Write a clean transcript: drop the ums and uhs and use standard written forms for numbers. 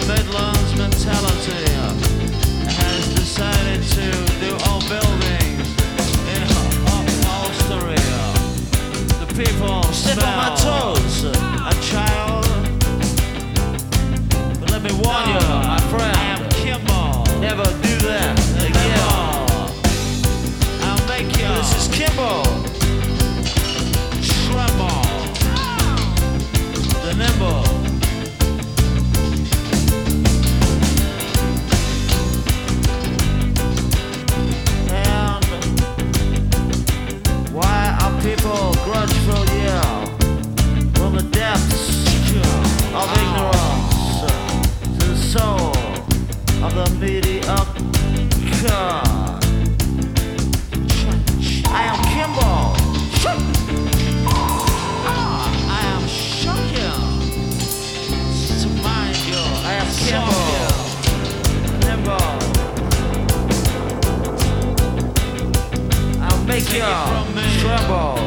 Midlands mentality has decided to do all buildings in upholstery. The people step on my toes, a child. But let me warn you, my friend, I am Kimball. Never do that again. I'll make you. This is Kimball. Tremble. The nimble. People grudgeful yell from the depths of ignorance to the soul of the mediocre. I am Kimball. I am shocking to mind you. I am Kimball. Nimble. I'll make you tremble.